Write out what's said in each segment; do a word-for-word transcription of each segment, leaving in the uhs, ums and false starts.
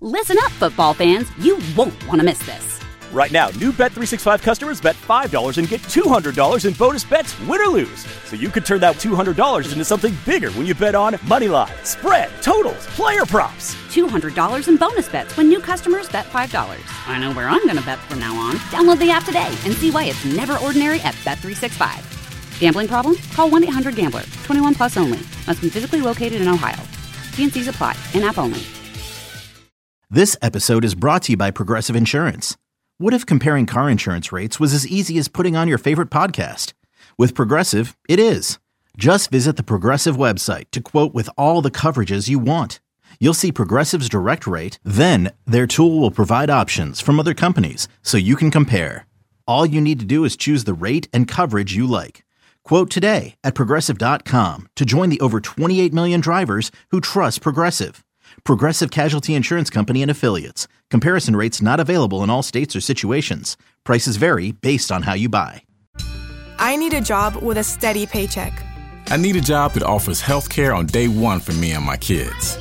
Listen up, football fans. You won't want to miss this. Right now, new Bet three sixty-five customers bet five dollars and get two hundred dollars in bonus bets, win or lose. So you could turn that two hundred dollars into something bigger when you bet on money line, spread, totals, player props. two hundred dollars in bonus bets when new customers bet five dollars. I know where I'm going to bet from now on. Download the app today and see why it's never ordinary at Bet three sixty-five. Gambling problem? Call one eight hundred gambler. twenty-one plus only. Must be physically located in Ohio. T and C's apply. In-app only. This episode is brought to you by Progressive Insurance. What if comparing car insurance rates was as easy as putting on your favorite podcast? With Progressive, it is. Just visit the Progressive website to quote with all the coverages you want. You'll see Progressive's direct rate, then their tool will provide options from other companies so you can compare. All you need to do is choose the rate and coverage you like. Quote today at Progressive dot com to join the over twenty-eight million drivers who trust Progressive. Progressive Casualty Insurance Company and Affiliates. Comparison rates not available in all states or situations. Prices vary based on how you buy. I need a job with a steady paycheck. I need a job that offers health care on day one for me and my kids.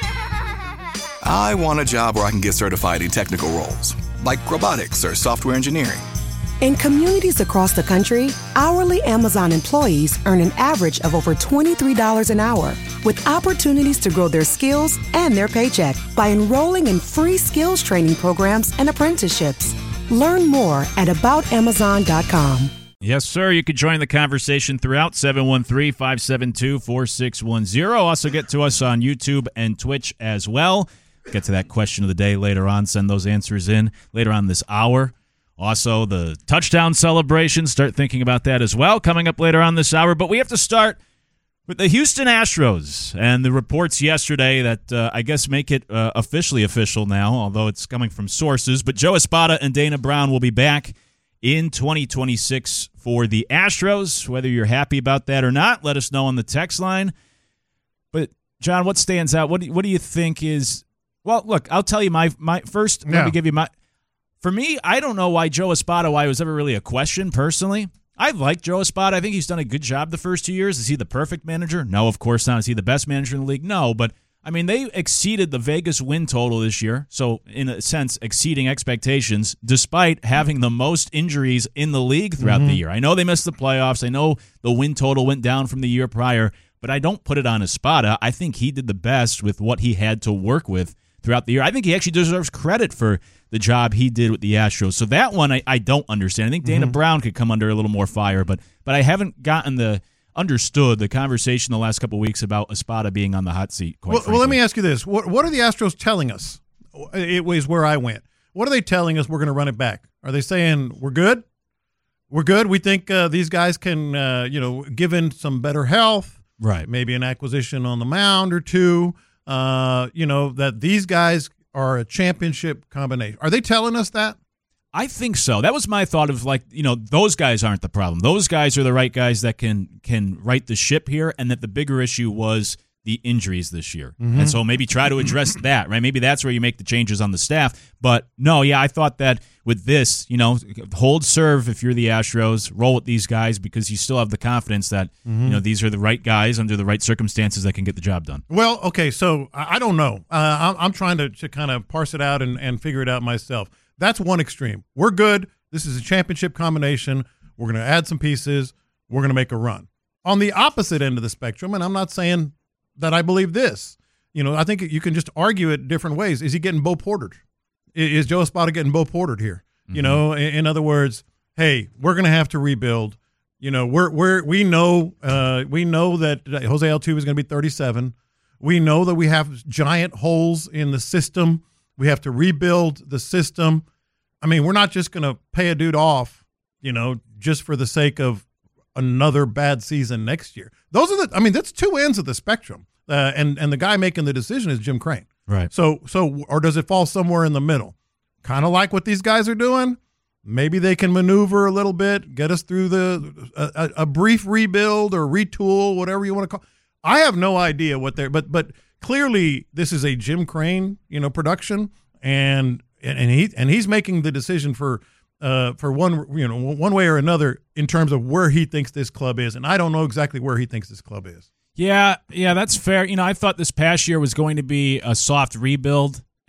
I want a job where I can get certified in technical roles, like robotics or software engineering. In communities across the country, hourly Amazon employees earn an average of over twenty-three dollars an hour, with opportunities to grow their skills and their paycheck by enrolling in free skills training programs and apprenticeships. Learn more at about amazon dot com. Yes, sir. You can join the conversation throughout seven one three, five seven two, four six one zero. Also get to us on YouTube and Twitch as well. Get to that question of the day later on. Send those answers in later on this hour. Also, the touchdown celebration. Start thinking about that as well coming up later on this hour. But we have to start with the Houston Astros and the reports yesterday that uh, I guess make it uh, officially official now, although it's coming from sources. But Joe Espada and Dana Brown will be back in twenty twenty-six for the Astros. Whether you're happy about that or not, let us know on the text line. But, John, what stands out? What do, what do you think is – well, look, I'll tell you my, my – first, yeah. let me give you my – for me, I don't know why Joe Espada, why it was ever really a question personally. I like Joe Espada. I think he's done a good job the first two years. Is he the perfect manager? No, of course not. Is he the best manager in the league? No, but, I mean, they exceeded the Vegas win total this year, so in a sense exceeding expectations despite having the most injuries in the league throughout mm-hmm. the year. I know they missed the playoffs. I know the win total went down from the year prior, but I don't put it on Espada. I think he did the best with what he had to work with throughout the year. I think he actually deserves credit for the job he did with the Astros. So that one I, I don't understand. I think Dana mm-hmm. Brown could come under a little more fire, but but I haven't gotten the understood the conversation the last couple of weeks about Espada being on the hot seat. Quite well, well, let me ask you this: what what are the Astros telling us? It was where I went. What are they telling us? We're going to run it back. Are they saying we're good? We're good. We think uh, these guys can, uh, you know, given some better health, right? Maybe an acquisition on the mound or two. Uh, you know that these guys are a championship combination. Are they telling us that? I think so. That was my thought of, like, you know, those guys aren't the problem. Those guys are the right guys that can can right the ship here, and that the bigger issue was the injuries this year. Mm-hmm. And so maybe try to address that, right? Maybe that's where you make the changes on the staff. But no, yeah, I thought that with this, you know, hold serve if you're the Astros, roll with these guys because you still have the confidence that, mm-hmm. you know, these are the right guys under the right circumstances that can get the job done. Well, okay, so I don't know. Uh, I'm, I'm trying to, to kind of parse it out and, and figure it out myself. That's one extreme. We're good. This is a championship combination. We're going to add some pieces. We're going to make a run. On the opposite end of the spectrum, and I'm not saying that I believe this. You know, I think you can just argue it different ways. Is he getting Bo Portered? Is Joe Espada getting Bo Portered here? Mm-hmm. You know, in, in other words, hey, we're going to have to rebuild. You know, we're we're we know uh, we know that Jose Altuve is going to be thirty-seven. We know that we have giant holes in the system. We have to rebuild the system. I mean, we're not just going to pay a dude off, you know, just for the sake of another bad season next year. Those are the, I mean, that's two ends of the spectrum. Uh, and, and the guy making the decision is Jim Crane. Right. So, so, or does it fall somewhere in the middle? Kind of like what these guys are doing. Maybe they can maneuver a little bit, get us through the, a, a brief rebuild or retool, whatever you want to call it. I have no idea what they're, but, but clearly this is a Jim Crane, you know, production, and, and he, and he's making the decision for, Uh, for one, you know, one way or another in terms of where he thinks this club is, and I don't know exactly where he thinks this club is. Yeah, yeah, that's fair. You know, I thought this past year was going to be a soft rebuild,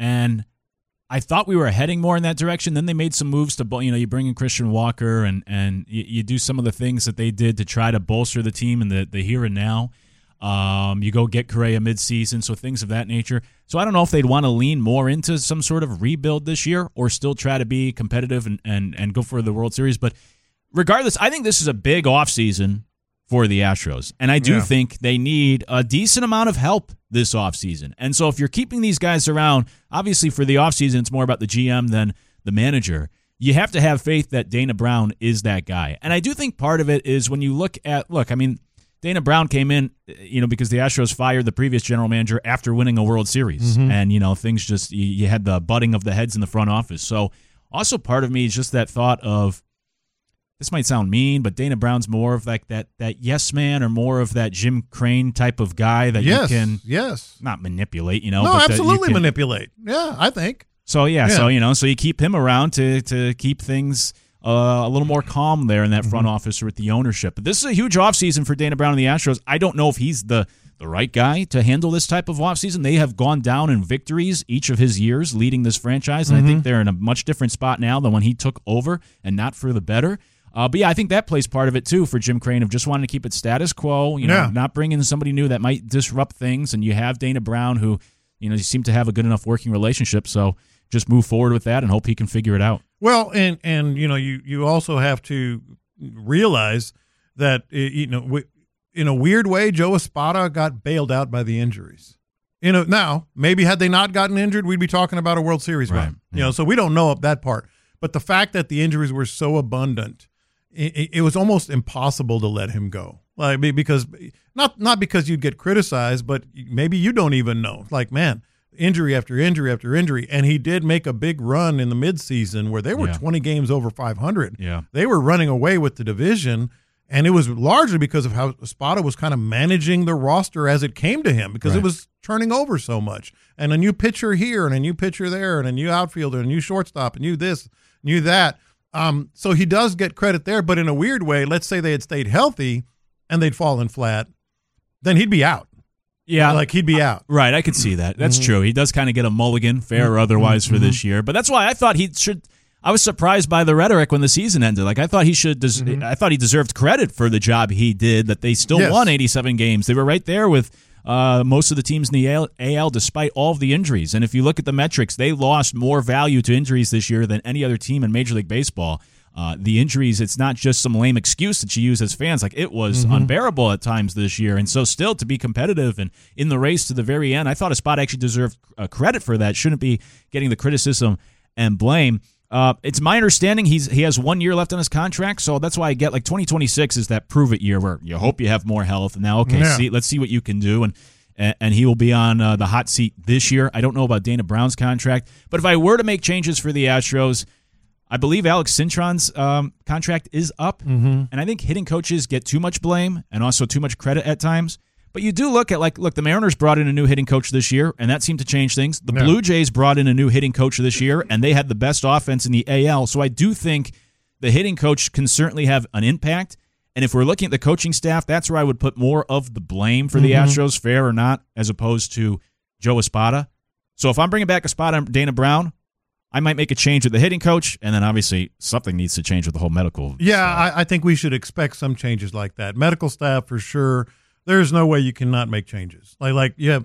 And I thought we were heading more in that direction. Then they made some moves to, you know, you bring in Christian Walker and and you, you do some of the things that they did to try to bolster the team in the, the here and now. Um, you go get Correa midseason, so things of that nature. So I don't know if they'd want to lean more into some sort of rebuild this year or still try to be competitive and, and, and go for the World Series. But regardless, I think this is a big offseason for the Astros. And I do yeah. think they need a decent amount of help this offseason. And so if you're keeping these guys around, obviously for the offseason, it's more about the G M than the manager. You have to have faith that Dana Brown is that guy. And I do think part of it is when you look at, look, I mean, Dana Brown came in, you know, because the Astros fired the previous general manager after winning a World Series. Mm-hmm. And, you know, things just, you, you had the butting of the heads in the front office. So also part of me is just that thought of, this might sound mean, but Dana Brown's more of like that that yes man or more of that Jim Crane type of guy that yes, you can yes. not manipulate, you know. No, but absolutely can, manipulate. Yeah, I think. So, yeah, yeah, so, you know, so you keep him around to, to keep things uh, a little more calm there in that front mm-hmm. office or with the ownership. But this is a huge offseason for Dana Brown and the Astros. I don't know if he's the, the right guy to handle this type of offseason. They have gone down in victories each of his years leading this franchise, and mm-hmm. I think they're in a much different spot now than when he took over and not for the better. Uh, but, yeah, I think that plays part of it, too, for Jim Crane of just wanting to keep it status quo, you know, yeah. not bring in somebody new that might disrupt things. And you have Dana Brown who, you know, you seem to have a good enough working relationship. So just move forward with that and hope he can figure it out. Well, and, and you know, you, you also have to realize that, you know, in a weird way, Joe Espada got bailed out by the injuries. You know, now, maybe had they not gotten injured, we'd be talking about a World Series right. run. Yeah. You know, so we don't know of that part. But the fact that the injuries were so abundant, It, it was almost impossible to let him go, like because not not because you'd get criticized, but maybe you don't even know. Like, man, injury after injury after injury, and he did make a big run in the midseason where they were yeah. twenty games over five hundred. Yeah, they were running away with the division, and it was largely because of how Espada was kind of managing the roster as it came to him because right. it was turning over so much, and a new pitcher here and a new pitcher there and a new outfielder, and a new shortstop, and new this, new that. Um, so he does get credit there, but in a weird way, let's say they had stayed healthy and they'd fallen flat, then he'd be out. Yeah. Like he'd be out. Right. I could see that. That's mm-hmm. true. He does kind of get a mulligan, fair or otherwise, for mm-hmm. this year. But that's why I thought he should. I was surprised by the rhetoric when the season ended. Like I thought he should. Des- mm-hmm. I thought he deserved credit for the job he did, that they still yes. won eighty-seven games. They were right there with Uh, most of the teams in the A L despite all of the injuries. And if you look at the metrics, they lost more value to injuries this year than any other team in Major League Baseball. Uh, the injuries, it's not just some lame excuse that you use as fans. Like, it was mm-hmm. unbearable at times this year. And so still to be competitive and in the race to the very end, I thought Espada actually deserved uh, credit for that. Shouldn't be getting the criticism and blame. Uh, it's my understanding he's he has one year left on his contract, so that's why I get like twenty twenty-six is that prove it year where you hope you have more health. And now, okay, yeah. see, let's see what you can do. And and he will be on uh, the hot seat this year. I don't know about Dana Brown's contract, but if I were to make changes for the Astros, I believe Alex Cintron's um, contract is up, mm-hmm. and I think hitting coaches get too much blame and also too much credit at times. But you do look at, like, look, the Mariners brought in a new hitting coach this year, and that seemed to change things. The yeah. Blue Jays brought in a new hitting coach this year, and they had the best offense in the A L. So I do think the hitting coach can certainly have an impact. And if we're looking at the coaching staff, that's where I would put more of the blame for the mm-hmm. Astros, fair or not, as opposed to Joe Espada. So if I'm bringing back Espada and Dana Brown, I might make a change with the hitting coach, and then obviously something needs to change with the whole medical. Yeah, I, I think we should expect some changes like that. Medical staff, for sure. There's no way you cannot make changes. Like, like yeah,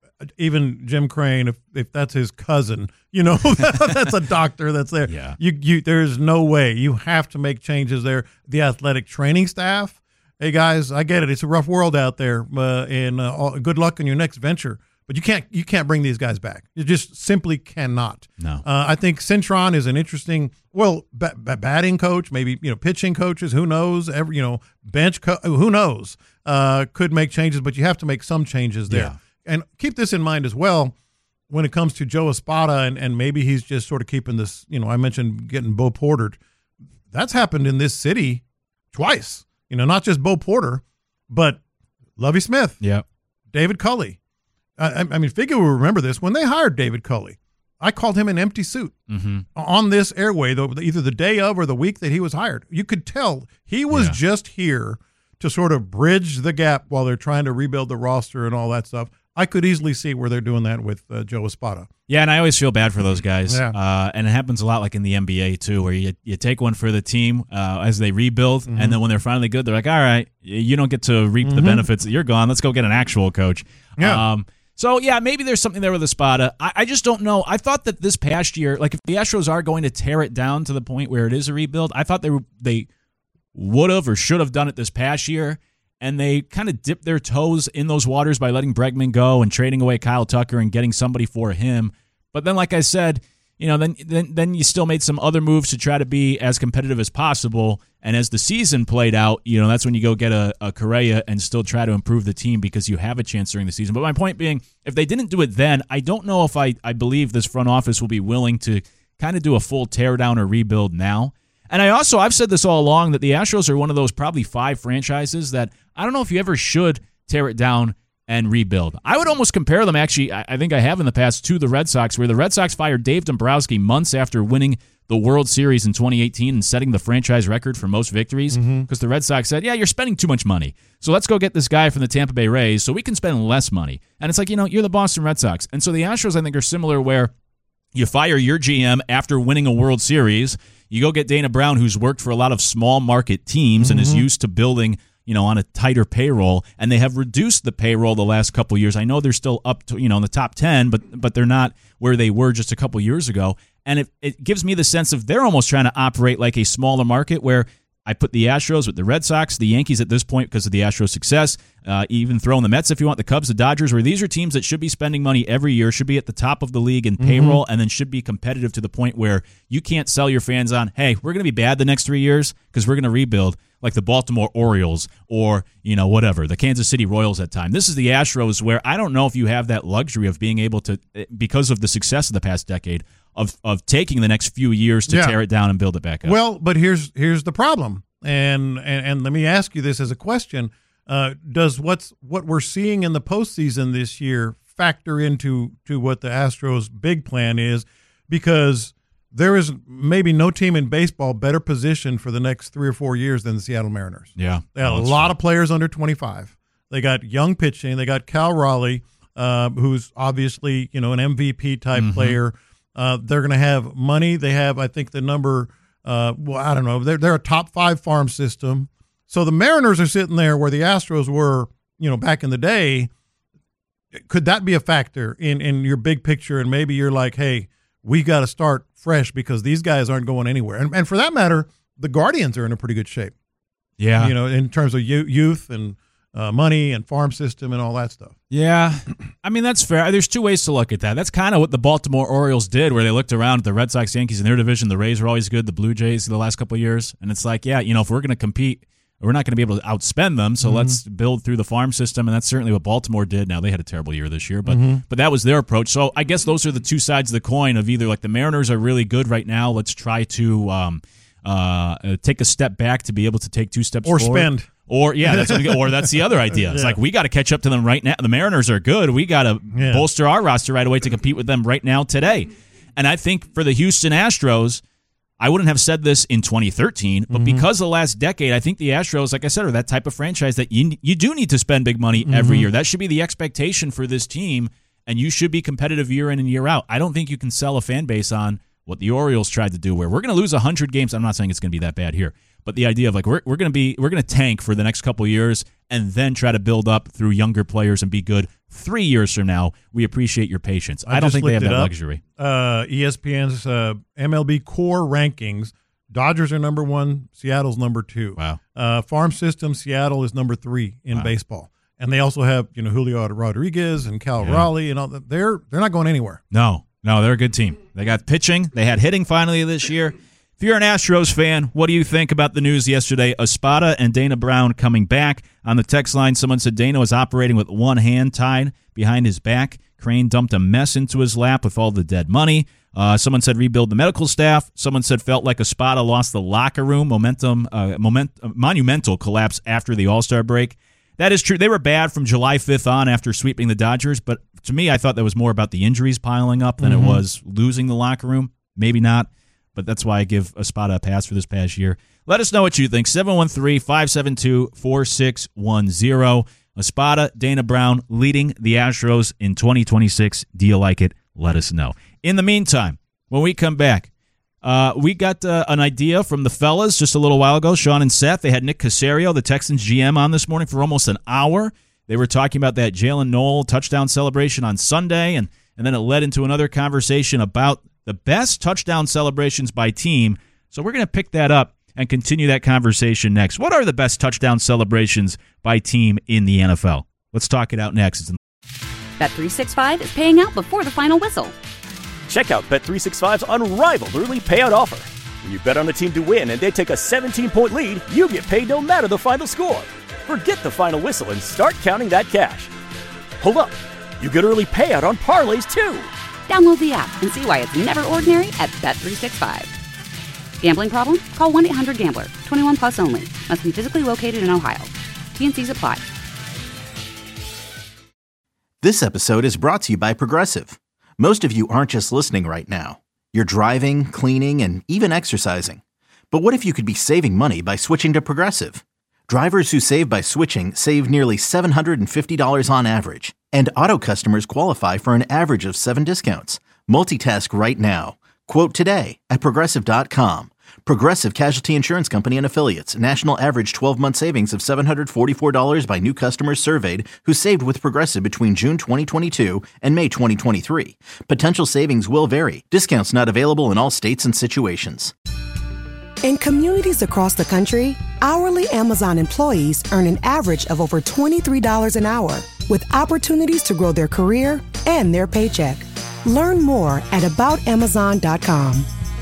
even Jim Crane, if if that's his cousin, you know, that's a doctor that's there. Yeah. You you there's no way. You have to make changes there. The athletic training staff. Hey guys, I get it. It's a rough world out there, uh, and uh, all, good luck in your next venture. But you can't you can't bring these guys back. You just simply cannot. No. Uh, I think Cintron is an interesting, well, b- b- batting coach, maybe you know pitching coaches. Who knows? Every you know bench. Co- who knows? Uh, could make changes, but you have to make some changes there. Yeah. And keep this in mind as well when it comes to Joe Espada, and, and maybe he's just sort of keeping this. You know, I mentioned getting Bo Porter. That's happened in this city twice. You know, not just Bo Porter, but Lovie Smith. Yeah. David Culley. I, I mean, Figure will remember this. When they hired David Culley, I called him an empty suit mm-hmm. on this airway, though, either the day of or the week that he was hired. You could tell he was yeah. just here to sort of bridge the gap while they're trying to rebuild the roster and all that stuff. I could easily see where they're doing that with uh, Joe Espada. Yeah, and I always feel bad for those guys. Yeah. Uh, and it happens a lot like in the N B A, too, where you you take one for the team uh, as they rebuild, mm-hmm. and then when they're finally good, they're like, all right, you don't get to reap mm-hmm. the benefits. You're gone. Let's go get an actual coach. Yeah. Um, so, yeah, maybe there's something there with Espada. I, I just don't know. I thought that this past year, like if the Astros are going to tear it down to the point where it is a rebuild, I thought they were, they would have or should have done it this past year. And they kind of dipped their toes in those waters by letting Bregman go and trading away Kyle Tucker and getting somebody for him. But then, like I said, you know, then then then you still made some other moves to try to be as competitive as possible. And as the season played out, you know, that's when you go get a, a Correa and still try to improve the team because you have a chance during the season. But my point being, if they didn't do it then, I don't know if I, I believe this front office will be willing to kind of do a full teardown or rebuild now. And I also, I've said this all along, that the Astros are one of those probably five franchises that I don't know if you ever should tear it down and rebuild. I would almost compare them, actually, I think I have in the past, to the Red Sox, where the Red Sox fired Dave Dombrowski months after winning the World Series in twenty eighteen and setting the franchise record for most victories, because mm-hmm. the Red Sox said, yeah, you're spending too much money, so let's go get this guy from the Tampa Bay Rays so we can spend less money. And it's like, you know, you're the Boston Red Sox. And so the Astros, I think, are similar, where you fire your G M after winning a World Series. You go get Dana Brown, who's worked for a lot of small market teams mm-hmm. and is used to building, you know, on a tighter payroll, and they have reduced the payroll the last couple of years. I know they're still up to, you know, in the top ten, but but they're not where they were just a couple years ago. And it, it gives me the sense of they're almost trying to operate like a smaller market, where I put the Astros with the Red Sox, the Yankees at this point because of the Astros' success, uh, even throw in the Mets if you want, the Cubs, the Dodgers, where these are teams that should be spending money every year, should be at the top of the league in payroll, mm-hmm. and then should be competitive to the point where you can't sell your fans on, hey, we're going to be bad the next three years because we're going to rebuild, like the Baltimore Orioles or, you know, whatever, the Kansas City Royals at time. This is the Astros, where I don't know if you have that luxury of being able to, because of the success of the past decade, of of taking the next few years to yeah. tear it down and build it back up. Well, but here's here's the problem. And, and and let me ask you this as a question: uh, Does what's what we're seeing in the postseason this year factor into to what the Astros' big plan is? Because there is maybe no team in baseball better positioned for the next three or four years than the Seattle Mariners. Yeah, they got a lot true. of players under twenty-five. They got young pitching. They got Cal Raleigh, uh, who's obviously, you know, an M V P type mm-hmm. player. Uh, they're going to have money. They have, I think, the number. Uh, well, I don't know. They're they're a top five farm system. So the Mariners are sitting there where the Astros were, you know, back in the day. Could that be a factor in, in your big picture? And maybe you're like, hey, we got to start fresh because these guys aren't going anywhere. And and for that matter, the Guardians are in a pretty good shape. Yeah. You know, in terms of youth and uh, money and farm system and all that stuff. Yeah. I mean, that's fair. There's two ways to look at that. That's kind of what the Baltimore Orioles did, where they looked around at the Red Sox, Yankees in their division. The Rays were always good, the Blue Jays the last couple of years. And it's like, yeah, you know, if we're going to compete, we're not going to be able to outspend them, so mm-hmm. let's build through the farm system. And that's certainly what Baltimore did. Now, they had a terrible year this year, but mm-hmm. but that was their approach. So I guess those are the two sides of the coin of either like the Mariners are really good right now, let's try to um, uh, take a step back to be able to take two steps or forward. spend. Or yeah, that's what we, or that's the other idea. It's yeah. like we got to catch up to them right now. The Mariners are good. We got to yeah. bolster our roster right away to compete with them right now today. And I think for the Houston Astros, I wouldn't have said this in twenty thirteen, but mm-hmm. because of the last decade, I think the Astros, like I said, are that type of franchise that you you do need to spend big money mm-hmm. every year. That should be the expectation for this team, and you should be competitive year in and year out. I don't think you can sell a fan base on what the Orioles tried to do, where we're going to lose one hundred games. I'm not saying it's going to be that bad here. But the idea of like we're we're gonna be we're gonna tank for the next couple of years and then try to build up through younger players and be good three years from now. We appreciate your patience. I, I don't think they have that up. luxury. Uh, E S P N's uh, M L B core rankings: Dodgers are number one, Seattle's number two. Wow. Uh, farm system: Seattle is number three in wow. baseball, and they also have you know Julio Rodriguez and Cal yeah. Raleigh and all that. They're they're not going anywhere. No, no, they're a good team. They got pitching. They had hitting finally this year. If you're an Astros fan, what do you think about the news yesterday? Espada and Dana Brown coming back. On the text line, someone said Dana was operating with one hand tied behind his back. Crane dumped a mess into his lap with all the dead money. Uh, someone said rebuild the medical staff. Someone said felt like Espada lost the locker room. Momentum, uh, moment, uh, monumental collapse after the All-Star break. That is true. They were bad from July fifth on after sweeping the Dodgers, but to me, I thought that was more about the injuries piling up than mm-hmm. it was losing the locker room. Maybe not. But that's why I give Espada a pass for this past year. Let us know what you think. seven one three, five seven two, four six one zero. Espada, Dana Brown leading the Astros in twenty twenty-six. Do you like it? Let us know. In the meantime, when we come back, uh, we got uh, an idea from the fellas just a little while ago, Sean and Seth. They had Nick Caserio, the Texans G M, on this morning for almost an hour. They were talking about that Jalen Noel touchdown celebration on Sunday, and, and then it led into another conversation about the best touchdown celebrations by team. So we're going to pick that up and continue that conversation next. What are the best touchdown celebrations by team in the N F L? Let's talk it out next. Bet three sixty-five is paying out before the final whistle. Check out Bet three sixty-five's unrivaled early payout offer. When you bet on a team to win and they take a seventeen-point lead, you get paid no matter the final score. Forget the final whistle and start counting that cash. Hold up. You get early payout on parlays, too. Download the app and see why it's never ordinary at Bet three sixty-five. Gambling problem? Call one eight hundred gambler. twenty-one plus only. Must be physically located in Ohio. T and C's apply. This episode is brought to you by Progressive. Most of you aren't just listening right now. You're driving, cleaning, and even exercising. But what if you could be saving money by switching to Progressive? Drivers who save by switching save nearly seven hundred fifty dollars on average. And auto customers qualify for an average of seven discounts. Multitask right now. Quote today at Progressive dot com. Progressive Casualty Insurance Company and Affiliates. National average twelve-month savings of seven hundred forty-four dollars by new customers surveyed who saved with Progressive between June twenty twenty-two and May twenty twenty-three. Potential savings will vary. Discounts not available in all states and situations. In communities across the country, hourly Amazon employees earn an average of over twenty-three dollars an hour, with opportunities to grow their career and their paycheck. Learn more at about amazon dot com.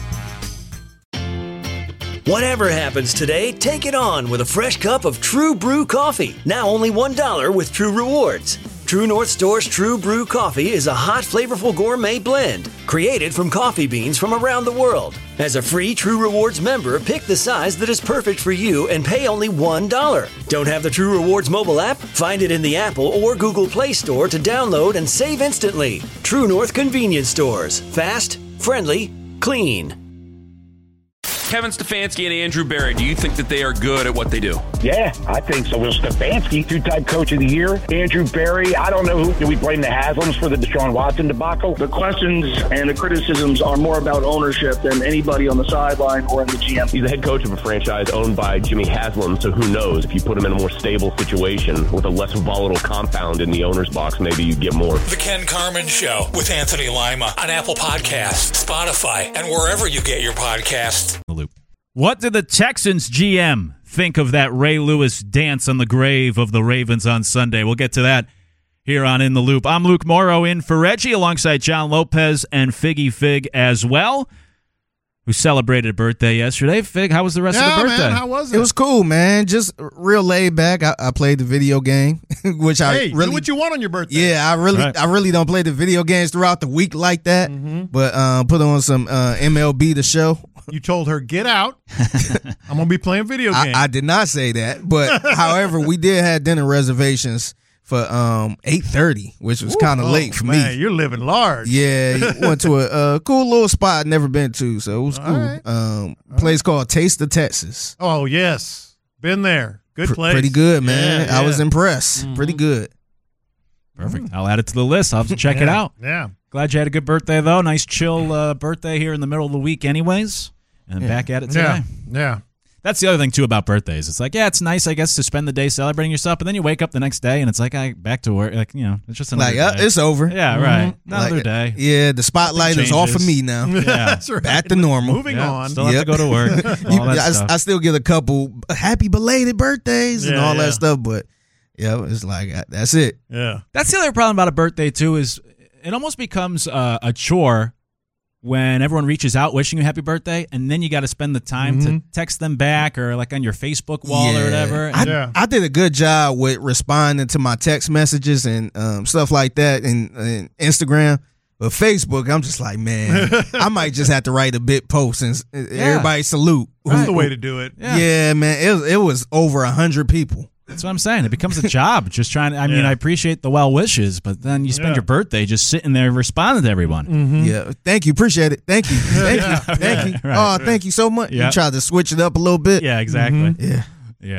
Whatever happens today, take it on with a fresh cup of True Brew coffee. Now only one dollar with True Rewards. True North Store's True Brew coffee is a hot, flavorful gourmet blend created from coffee beans from around the world. As a free True Rewards member, pick the size that is perfect for you and pay only one dollar. Don't have the True Rewards mobile app? Find it in the Apple or Google Play Store to download and save instantly. True North Convenience Stores. Fast, friendly, clean. Kevin Stefanski and Andrew Berry, do you think that they are good at what they do? Yeah, I think so. Well, Stefanski, two-time coach of the year. Andrew Berry, I don't know who. Do we blame the Haslams for the Deshaun Watson debacle? The questions and the criticisms are more about ownership than anybody on the sideline or in the G M. He's the head coach of a franchise owned by Jimmy Haslam, so who knows? If you put him in a more stable situation with a less volatile compound in the owner's box, maybe you get more. The Ken Carman Show with Anthony Lima on Apple Podcasts, Spotify, and wherever you get your podcasts. What did the Texans G M think of that Ray Lewis dance on the grave of the Ravens on Sunday? We'll get to that here on In the Loop. I'm Luke Morrow in for Reggie alongside John Lopez and Figgy Fig as well, who celebrated a birthday yesterday. Fig, how was the rest yeah, of the birthday? Man, how was it? It was cool, man. Just real laid back. I, I played the video game, which hey, I really do what you want on your birthday. Yeah, I really, right. I really don't play the video games throughout the week like that. Mm-hmm. But uh, put on some uh, M L B The Show. You told her, get out. I'm going to be playing video games. I, I did not say that. But, however, we did have dinner reservations for um, eight thirty, which was kind of oh, late for man, me. You're living large. Yeah, went to a, a cool little spot I'd never been to, so it was All cool. right. Um, place right. called Taste of Texas. Oh, yes. Been there. Good Pr- place. Pretty good, man. Yeah, I yeah. was impressed. Mm-hmm. Pretty good. Perfect. I'll add it to the list. I'll have to check yeah, it out. Yeah. Glad you had a good birthday, though. Nice chill uh, birthday here in the middle of the week anyways. And yeah. back at it today. Yeah. yeah. That's the other thing, too, about birthdays. It's like, yeah, it's nice, I guess, to spend the day celebrating yourself, but then you wake up the next day, and it's like, I back to work. Like, you know, it's just another Like, uh, day. it's over. Yeah, mm-hmm. right. Another like, day. Yeah, the spotlight is off of me now. Yeah. That's right. Back to normal. Moving yeah, on. Still Yep. have to go to work. You, all that I, stuff. I still get a couple happy belated birthdays and Yeah, all yeah. that stuff, but yeah, it's like, that's it. Yeah. That's the other problem about a birthday, too, is it almost becomes uh, a chore when everyone reaches out wishing you happy birthday, and then you got to spend the time Mm-hmm. to text them back or like on your Facebook wall Yeah. or whatever. I, Yeah. I did a good job with responding to my text messages and um, stuff like that and, and Instagram. But Facebook, I'm just like, man, I might just have to write a bit post and s- everybody salute. That's the way to do it. Yeah. Yeah, man, it was, it was over a hundred people. That's what I'm saying. It becomes a job just trying to, I mean, Yeah. I appreciate the well wishes, but then you spend Yeah. your birthday just sitting there responding to everyone. Mm-hmm. Yeah, thank you, appreciate it. Thank you, thank Yeah. you, thank you. Right. Oh, thank you so much. Yeah. You tried to switch it up a little bit. Yeah, exactly. Mm-hmm. Yeah. Yeah.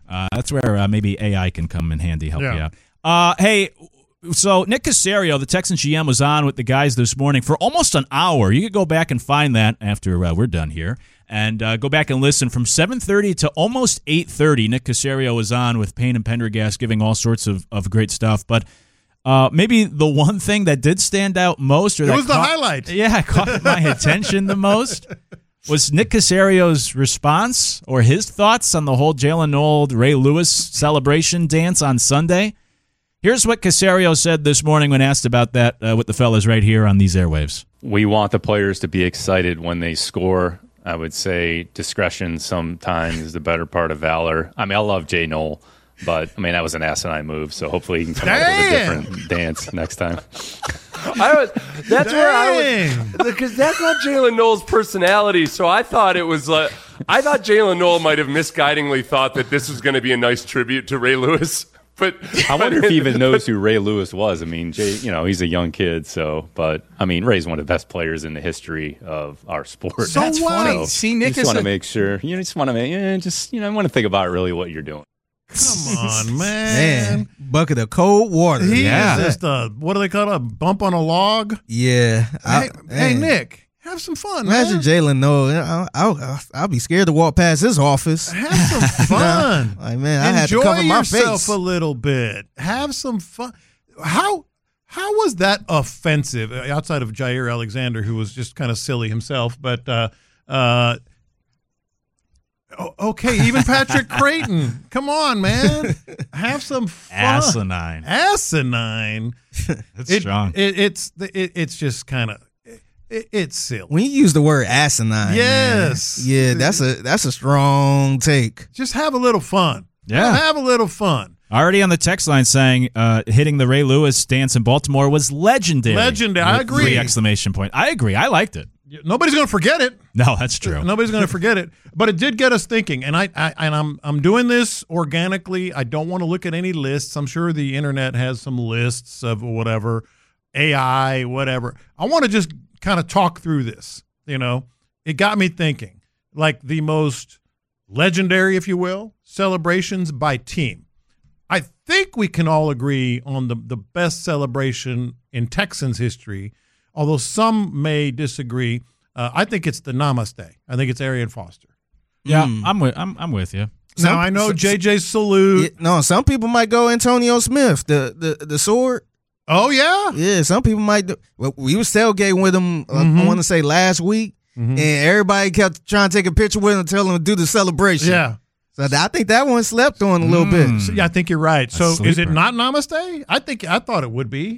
Uh, that's where uh, maybe A I can come in handy, help Yeah. you out. Uh, hey, so Nick Caserio, the Texans G M, was on with the guys this morning for almost an hour. You could go back and find that after uh, we're done here. And uh, go back and listen from seven thirty to almost eight thirty. Nick Caserio was on with Payne and Pendergast giving all sorts of, of great stuff. But uh, maybe the one thing that did stand out most, or It that was the caught, highlight. Yeah, caught my attention the most, was Nick Caserio's response or his thoughts on the whole Jalen Noel, Ray Lewis celebration dance on Sunday. Here's what Caserio said this morning when asked about that uh, with the fellas right here on these airwaves. We want the players to be excited when they score. I would say discretion sometimes is the better part of valor. I mean, I love Jay Noel, but I mean that was an asinine move. So hopefully he can come up with a different dance next time. I was, that's Dang. where I was, because that's not Jalen Noel's personality. So I thought it was like, I thought Jalen Noel might have misguidingly thought that this was going to be a nice tribute to Ray Lewis. But I wonder if he even knows who Ray Lewis was. I mean, Jay, you know, he's a young kid, so. But I mean, Ray's one of the best players in the history of our sport. So That's what? funny. So See, you Nick just is want to a- make sure. You just want to make. Yeah, just you know, I want to think about really what you're doing. Come on, man. Man, bucket of cold water. He yeah. is just a, what do they call it, a bump on a log? Yeah. Hey, I- hey man. Nick, have some fun, Imagine man. Jalen Noel. I'll, I'll, I'll be scared to walk past his office. Have some fun. Like, man, I had to Enjoy cover my yourself face. a little bit. Have some fun. How how was that offensive, outside of Jair Alexander, who was just kind of silly himself, but uh, uh, okay, even Patrick Creighton. Come on, man. Have some fun. Asinine. Asinine. That's It- strong. It, it's it, it's just kind of it, it's silly. When you use the word asinine, Yes. man, yeah, that's a that's a strong take. Just have a little fun. Yeah. Have a little fun. Already on the text line saying uh, hitting the Ray Lewis dance in Baltimore was legendary. Legendary. I With agree. Three exclamation point. I agree. I liked it. Nobody's going to forget it. No, that's true. Nobody's going to forget it. But it did get us thinking, and I, I and I'm I'm doing this organically. I don't want to look at any lists. I'm sure the internet has some lists of whatever, A I, whatever. I want to just kind of talk through this. You know, it got me thinking, like the most legendary, if you will, celebrations by team. I think we can all agree on the the best celebration in Texans history. Although some may disagree, uh, I think it's the Namaste. I think it's Arian Foster. Yeah, I'm with I'm I'm with you. Now I know J J salute. Yeah, no, some people might go Antonio Smith, the the the sword. Oh yeah, yeah. Some people might. Do, well, we was tailgating with him. Uh, Mhm. I want to say last week, Mhm. and everybody kept trying to take a picture with him and tell him to do the celebration. Yeah. So I think that one slept on a little bit. So, yeah, I think you're right. So is it sleeper. not Namaste? I think I thought it would be.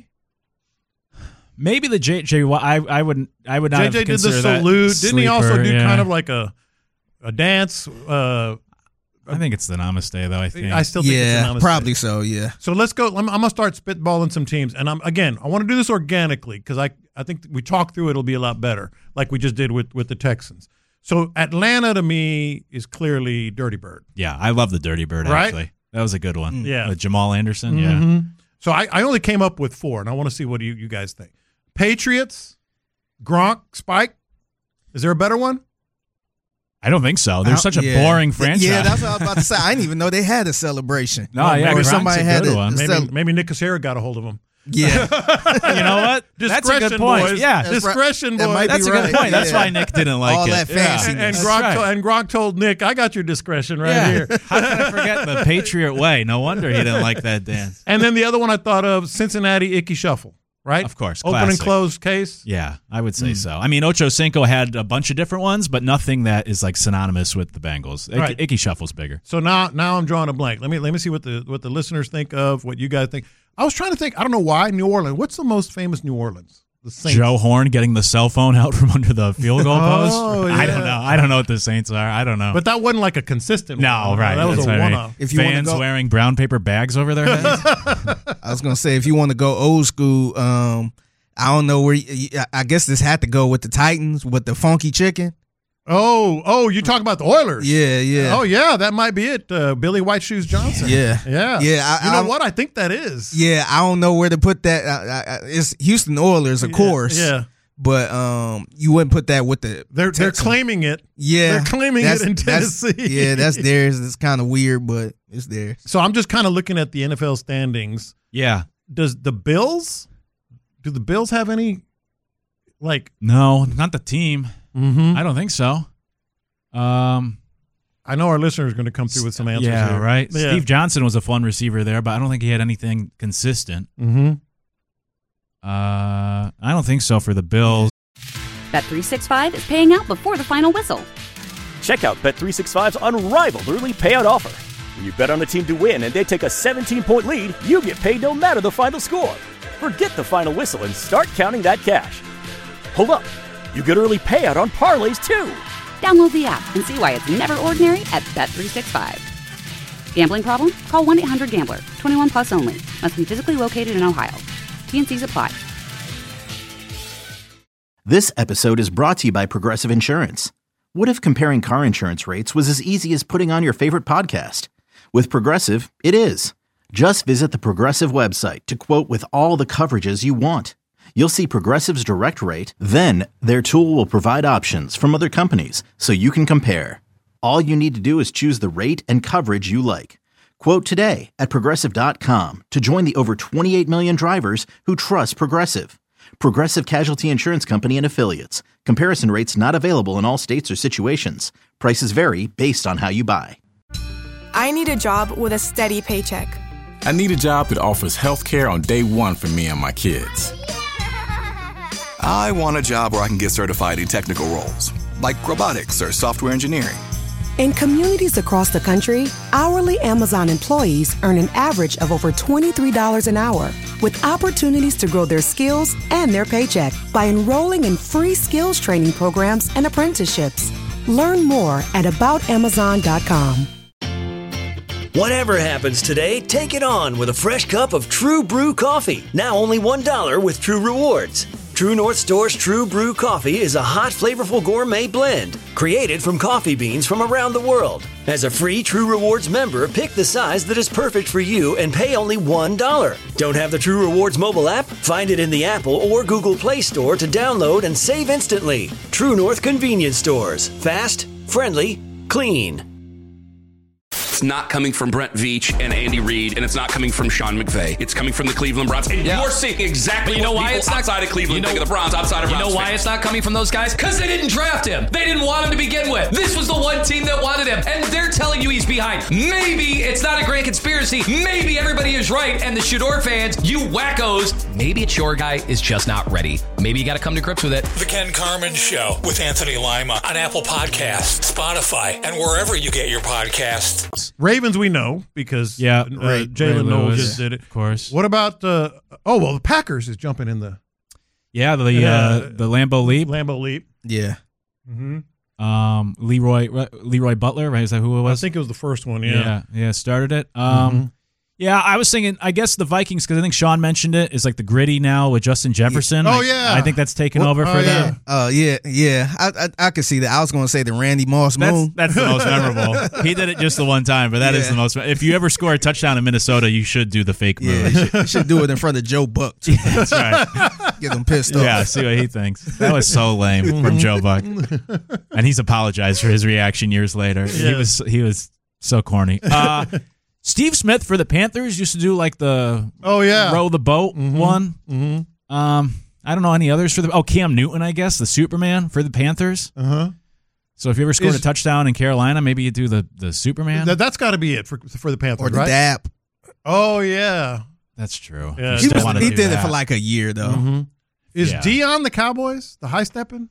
Maybe the J J. I I wouldn't. I would not. J have J did the considered that salute. Didn't he also sleeper, do yeah. kind of like a a dance? Uh, I think it's the Namaste though. I think. I still think Yeah, it's a Namaste. probably so. Yeah. So let's go. I'm, I'm gonna start spitballing some teams, and I'm again. I want to do this organically because I I think we talk through it. It'll be a lot better, like we just did with with the Texans. So Atlanta to me is clearly Dirty Bird. Yeah, I love the Dirty Bird. Right? Actually, that was a good one. Yeah. With Jamal Anderson. Yeah. Mhm. So I, I only came up with four, and I want to see what you, you guys think. Patriots, Gronk, Spike. Is there a better one? I don't think so. They're I- such a yeah. boring franchise. Yeah, that's what I was about to say. I didn't even know they had a celebration. No, yeah, or Gronk's somebody a had good a, one. a Maybe cel- maybe Nick Caserio got a hold of him. Yeah. You know what? That's a good Discretion, point. boys. Yeah. That's right. Discretion, That boys. might be That's a good right. point. That's Yeah. why Nick didn't like All it. that Yeah. fancy. And, and, That's Gronk right. to- and Gronk told Nick, I got your discretion right Yeah. here. How can I forget the Patriot way? No wonder he didn't like that dance. And then the other one I thought of, Cincinnati Icky Shuffle, right? Of course, Open and classic. closed case. Yeah, I would say so. I mean, Ocho Cinco had a bunch of different ones, but nothing that is like synonymous with the Bengals. Icky, Right. Icky Shuffle's bigger. So now now I'm drawing a blank. Let me let me see what the what the listeners think of, what you guys think. I was trying to think, I don't know why, New Orleans. What's the most famous New Orleans? The Saints. Joe Horn getting the cell phone out from under the field goal post. Oh, I yeah. don't know. I don't know what the Saints are. I don't know. But that wasn't like a consistent no, one. right. That was That's a what I mean. one-off. If you wanna Fans go- wearing brown paper bags over their heads. I was gonna say if you want to go old school, um, I don't know where. You, I guess this had to go with the Titans with the funky chicken. Oh, oh, you talking about the Oilers? Yeah, yeah. Oh, yeah, that might be it. Uh, Billy White Shoes Johnson. Yeah. yeah, Yeah, I- you know I'm- what? I think that is. Yeah, I don't know where to put that. I, I, it's Houston Oilers, of course. Yeah. but um, you wouldn't put that with the. They're they're Texans. claiming it. Yeah, they're claiming that's- it in that's- Tennessee. yeah, that's theirs. It's kind of weird, but it's theirs. So I'm just kind of looking at the N F L standings. Yeah. Does the Bills? Do the Bills have any? Like No, not the team. Mm-hmm. I don't think so. Um, I know our listeners are going to come through with some answers. yeah, here. right. Yeah. Steve Johnson was a fun receiver there, but I don't think he had anything consistent. Mm-hmm. Uh, I don't think so for the Bills. Bet three sixty-five is paying out before the final whistle. Check out Bet three sixty-five's unrivaled early payout offer. When you bet on a team to win and they take a seventeen-point lead, you get paid no matter the final score. Forget the final whistle and start counting that cash. Hold up. You get early payout on parlays, too. Download the app and see why it's never ordinary at Bet three sixty-five. Gambling problem? Call one eight hundred gambler. twenty-one plus only. Must be physically located in Ohio. T N Cs apply. This episode is brought to you by Progressive Insurance. What if comparing car insurance rates was as easy as putting on your favorite podcast? With Progressive, it is. Just visit the Progressive website to quote with all the coverages you want. You'll see Progressive's direct rate, then their tool will provide options from other companies so you can compare. All you need to do is choose the rate and coverage you like. Quote today at Progressive dot com to join the over twenty-eight million drivers who trust Progressive. Progressive Casualty Insurance Company and Affiliates. Comparison rates not available in all states or situations. Prices vary based on how you buy. I need a job with a steady paycheck. I need a job that offers health care on day one for me and my kids. I want a job where I can get certified in technical roles, like robotics or software engineering. In communities across the country, hourly Amazon employees earn an average of over twenty-three dollars an hour, with opportunities to grow their skills and their paycheck by enrolling in free skills training programs and apprenticeships. Learn more at about amazon dot com. Whatever happens today, take it on with a fresh cup of True Brew coffee. Now only one dollar with True Rewards. True North Store's True Brew coffee is a hot, flavorful gourmet blend created from coffee beans from around the world. As a free True Rewards member, pick the size that is perfect for you and pay only one dollar. Don't have the True Rewards mobile app? Find it in the Apple or Google Play Store to download and save instantly. True North Convenience Stores. Fast, friendly, clean. It's not coming from Brent Veach and Andy Reid, and it's not coming from Sean McVay. It's coming from the Cleveland Browns. And Yeah. you're seeing exactly But you know what why people it's not outside of Cleveland you know, think of the Browns, outside of You Browns know why fans. it's not coming from those guys? Because they didn't draft him. They didn't want him to begin with. This was the one team that wanted him, and they're telling you he's behind. Maybe it's not a great conspiracy. Maybe everybody is right, and the Shador fans, you wackos, maybe it's your guy is just not ready. Maybe you got to come to grips with it. The Ken Carmen Show with Anthony Lima on Apple Podcasts, Spotify, and wherever you get your podcasts. Ravens, we know because Yeah, uh, Ray- Ray Jalen Knowles Lewis, just did it. of course. What about uh, oh well, the Packers is jumping in the Yeah, the Yeah. uh, the Lambeau Leap. Lambeau Leap. Yeah. Mm-hmm. Um, Leroy Leroy Butler, right? Is that who it was? I think it was the first one. Yeah. yeah, yeah, started it. Um, Mhm. yeah, I was thinking. I guess the Vikings, because I think Sean mentioned it, is like the gritty now with Justin Jefferson. Oh, Like, yeah. I think that's taken What- over oh, for yeah. them. Uh, yeah, yeah. I, I I could see that. I was going to say the Randy Moss That's Moon. that's the most memorable. He did it just the one time, but that is Yeah. the most. If you ever score a touchdown in Minnesota, you should do the fake move. Yeah, you should, you should do it in front of Joe Buck. Too. That's right. Get them pissed off. Yeah, see what he thinks. That was so lame from Joe Buck, and he's apologized for his reaction years later. He Yeah. was he was so corny. Uh, Steve Smith for the Panthers used to do like the Oh yeah. row the boat one. Mm-hmm. Um, I don't know any others for the. Oh, Cam Newton, I guess the Superman for the Panthers. Uh huh. So if you ever scored Is- a touchdown in Carolina, maybe you do the the Superman. That, that's got to be it for for the Panthers, Or the right? Dap. Oh yeah. That's true. Yeah. You He, still was, wanna he do did it that. for like a year though. Mm-hmm. Is Yeah. Dion the Cowboys the high stepping,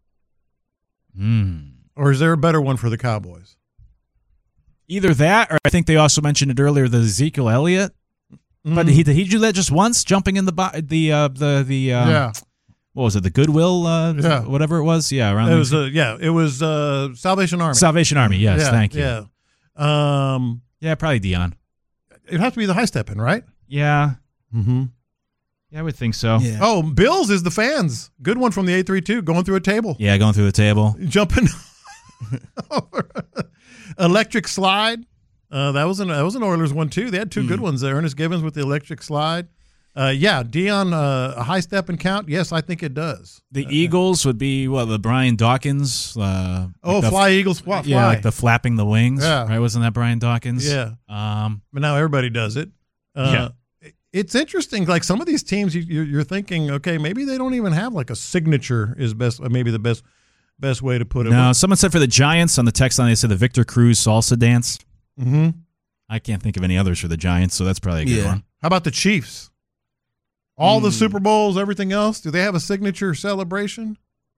Mm. or is there a better one for the Cowboys? Either that, or I think they also mentioned it earlier, the Ezekiel Elliott. But Mhm. he did he do that just once, jumping in the bo- the uh, the the uh, Yeah. what was it, the Goodwill, uh, Yeah. whatever it was, yeah, around It the- was uh, yeah. It was uh, Salvation Army. Salvation Army. Yes, yeah, thank you. Yeah. Um. Yeah, probably Dion. It'd have to be the high stepping, right? Yeah, Mm-hmm. yeah, I would think so. Yeah, Yeah. Oh, Bills is the fans. Good one from the eight three two going through a table. going through the table. Jumping over. Electric slide. Uh, that was an that was an Oilers one too. They had two good ones there. Ernest Gibbons with the electric slide. Uh, yeah, Dion, uh, a high step and count. Yes, I think it does. The uh, Eagles would be well, the Brian Dawkins. Uh, oh, like fly the, Eagles, fly. Yeah, like the flapping the wings. Yeah. Right? Wasn't that Brian Dawkins? Yeah. Um, but now everybody does it. Uh, yeah. It's interesting. Like some of these teams, you, you're thinking, okay, maybe they don't even have like a signature. Is best maybe the best best way to put it. No, someone said for the Giants on the text line, they said the Victor Cruz salsa dance. Mm-hmm. I can't think of any others for the Giants, so that's probably a good Yeah. one. How about the Chiefs? All Mm. the Super Bowls, everything else, do they have a signature celebration?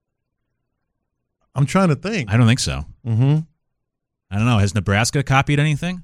I'm trying to think. I don't think so. Mm-hmm. I don't know. Has Nebraska copied anything?